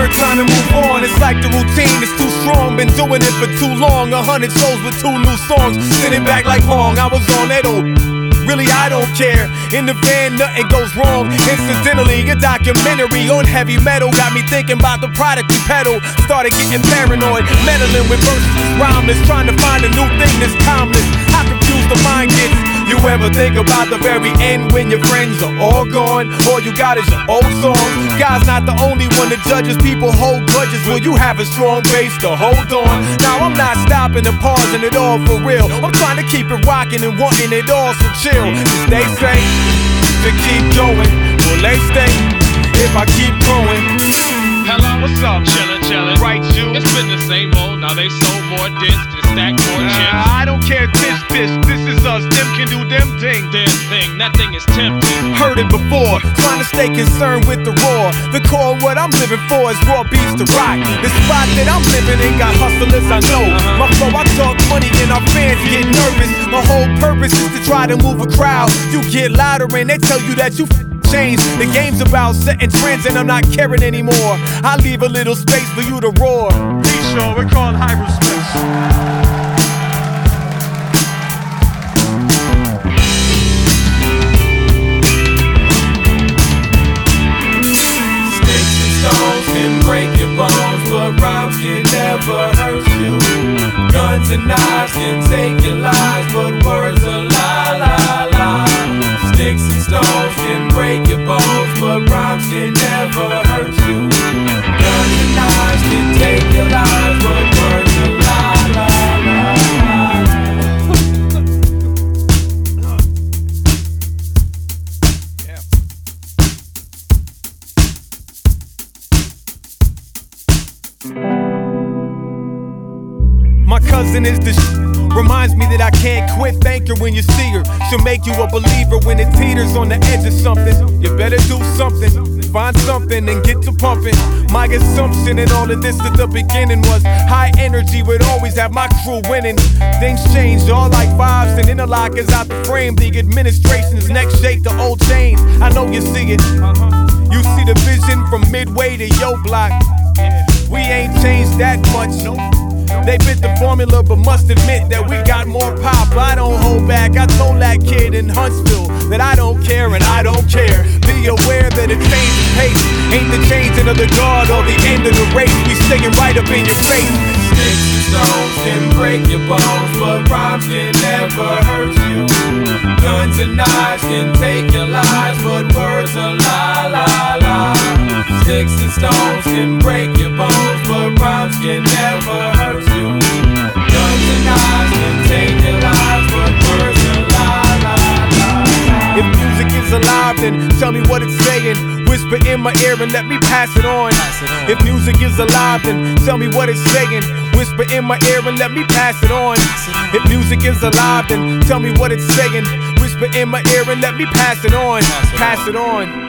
learn time to move on. It's like the routine is too strong. Been doing it for too long. 100 shows with 2 new songs. Sitting back like Hong, I was on that old. Really, I don't care. In the van, nothing goes wrong. Incidentally, a documentary on heavy metal got me thinking about the product we peddle. Started getting paranoid, meddling with verses rhymeless, trying to find a new thing that's timeless. How confused the mind gets. You ever think about the very end when your friends are all gone? All you got is your old song. God's not the only one that judges. People hold grudges. Will you have a strong base to hold on? Now I'm not stopping and pausing it all for real. I'm trying to keep it rocking and wanting it all, so chill. Cause they say to keep going, will they stay if I keep growing? Hello, what's up? Chillin'. Right, you? It's been the same old. Now they sold more discs and stacked more chips. I don't care, this is us. Them can do them thing. Their thing, that thing is tempting. Heard it before, trying to stay concerned with the raw. The core of what I'm living for is raw beats to rock. The spot that I'm living in got hustlers I know. My flow, I talk money and our fans get nervous. My whole purpose is to try to move a crowd. You get louder and they tell you that you change. The game's about setting trends and I'm not caring anymore. I leave a little space for you to roar. D-Show, we're called hyperspace. Break your bones, but rhymes can never hurt you. Guns and knives can take your lives, but words are la la la. Sticks and stones can break your bones, but rhymes can never hurt you. Guns and knives can take your lives, but words are la la la. My cousin is the reminds me that I can't quit. Thank her when you see her. She'll make you a believer when it teeters on the edge of something. You better do something, find something and get to pumping. My assumption in all of this at the beginning was high energy would always have my crew winning. Things changed, all like vibes and interlockers out the frame. The administration's next shake the old chains. I know you see it. You see the vision from Midway to Yo Block. We ain't changed that much. They bit the formula, but must admit that we got more pop. I don't hold back. I told that kid in Huntsville that I don't care and I don't care. Be aware that a change of pace ain't the changing of the guard or the end of the race. We staying right up in your face. Sticks and stones can break your bones, but rhymes can never hurt you. Guns and knives can take your lives, but words are la la la. Sticks and stones can break your bones, but rhymes can never hurt you. Guns and knives can take your lives, but words are la la la. If music is alive, then tell me what it's saying. Whisper in my ear and let me pass it on. If music is alive, then tell me what it's saying. Whisper in my ear and let me pass it on. If music is alive, then tell me what it's saying. Whisper in my ear and let me pass it on. Pass it on.